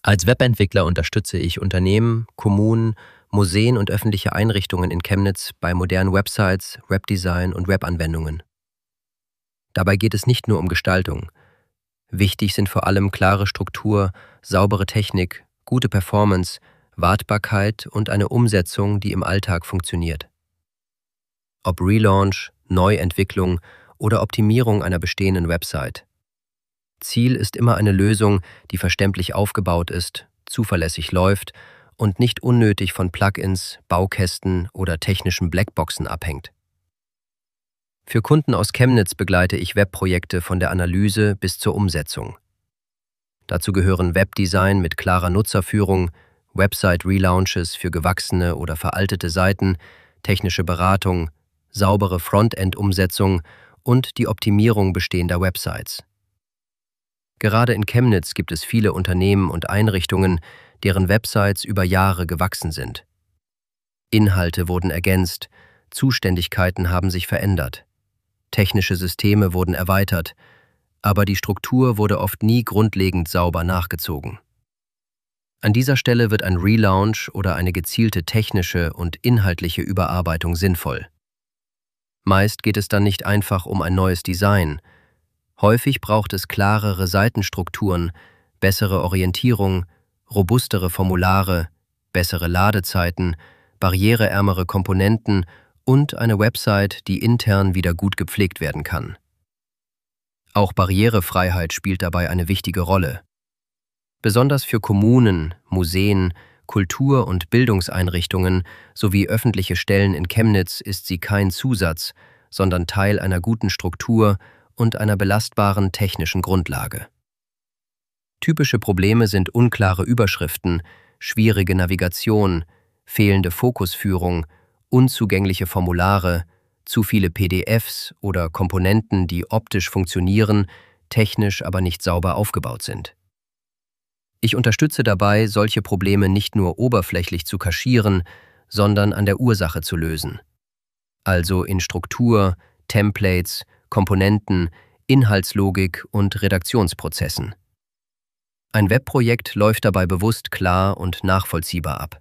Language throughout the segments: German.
Als Webentwickler unterstütze ich Unternehmen, Kommunen, Museen und öffentliche Einrichtungen in Chemnitz bei modernen Websites, Webdesign und Webanwendungen. Dabei geht es nicht nur um Gestaltung. Wichtig sind vor allem klare Struktur, saubere Technik, gute Performance, Wartbarkeit und eine Umsetzung, die im Alltag funktioniert. Ob Relaunch, Neuentwicklung oder Optimierung einer bestehenden Website. Ziel ist immer eine Lösung, die verständlich aufgebaut ist, zuverlässig läuft und nicht unnötig von Plugins, Baukästen oder technischen Blackboxen abhängt. Für Kunden aus Chemnitz begleite ich Webprojekte von der Analyse bis zur Umsetzung. Dazu gehören Webdesign mit klarer Nutzerführung, Website-Relaunches für gewachsene oder veraltete Seiten, technische Beratung, saubere Frontend-Umsetzung und die Optimierung bestehender Websites. Gerade in Chemnitz gibt es viele Unternehmen und Einrichtungen, deren Websites über Jahre gewachsen sind. Inhalte wurden ergänzt, Zuständigkeiten haben sich verändert, technische Systeme wurden erweitert, aber die Struktur wurde oft nie grundlegend sauber nachgezogen. An dieser Stelle wird ein Relaunch oder eine gezielte technische und inhaltliche Überarbeitung sinnvoll. Meist geht es dann nicht einfach um ein neues Design. Häufig braucht es klarere Seitenstrukturen, bessere Orientierung, robustere Formulare, bessere Ladezeiten, barriereärmere Komponenten und eine Website, die intern wieder gut gepflegt werden kann. Auch Barrierefreiheit spielt dabei eine wichtige Rolle. Besonders für Kommunen, Museen, Kultur- und Bildungseinrichtungen sowie öffentliche Stellen in Chemnitz ist sie kein Zusatz, sondern Teil einer guten Struktur und einer belastbaren technischen Grundlage. Typische Probleme sind unklare Überschriften, schwierige Navigation, fehlende Fokusführung, unzugängliche Formulare, zu viele PDFs oder Komponenten, die optisch funktionieren, technisch aber nicht sauber aufgebaut sind. Ich unterstütze dabei, solche Probleme nicht nur oberflächlich zu kaschieren, sondern an der Ursache zu lösen. Also in Struktur, Templates, Komponenten, Inhaltslogik und Redaktionsprozessen. Ein Webprojekt läuft dabei bewusst klar und nachvollziehbar ab.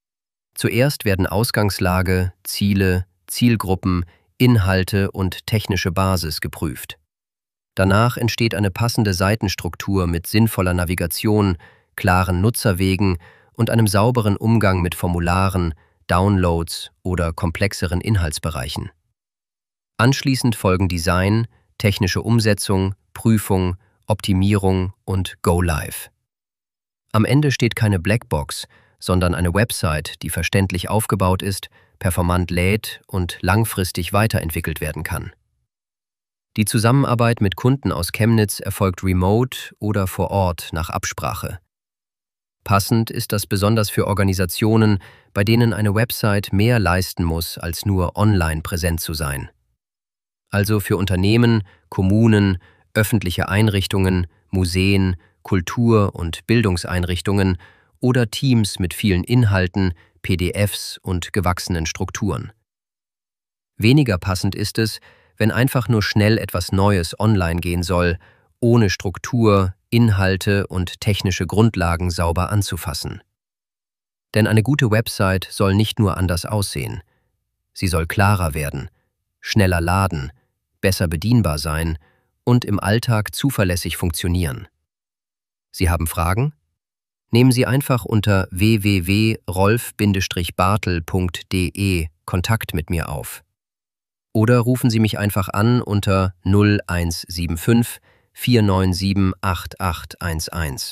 Zuerst werden Ausgangslage, Ziele, Zielgruppen, Inhalte und technische Basis geprüft. Danach entsteht eine passende Seitenstruktur mit sinnvoller Navigation, klaren Nutzerwegen und einem sauberen Umgang mit Formularen, Downloads oder komplexeren Inhaltsbereichen. Anschließend folgen Design, technische Umsetzung, Prüfung, Optimierung und Go Live. Am Ende steht keine Blackbox, sondern eine Website, die verständlich aufgebaut ist, performant lädt und langfristig weiterentwickelt werden kann. Die Zusammenarbeit mit Kunden aus Chemnitz erfolgt remote oder vor Ort nach Absprache. Passend ist das besonders für Organisationen, bei denen eine Website mehr leisten muss, als nur online präsent zu sein. Also für Unternehmen, Kommunen, öffentliche Einrichtungen, Museen, Kultur- und Bildungseinrichtungen oder Teams mit vielen Inhalten, PDFs und gewachsenen Strukturen. Weniger passend ist es, wenn einfach nur schnell etwas Neues online gehen soll, ohne Struktur, Inhalte und technische Grundlagen sauber anzufassen. Denn eine gute Website soll nicht nur anders aussehen. Sie soll klarer werden, schneller laden, besser bedienbar sein und im Alltag zuverlässig funktionieren. Sie haben Fragen? Nehmen Sie einfach unter www.rolf-bartel.de Kontakt mit mir auf. Oder rufen Sie mich einfach an unter 0175 497 8811.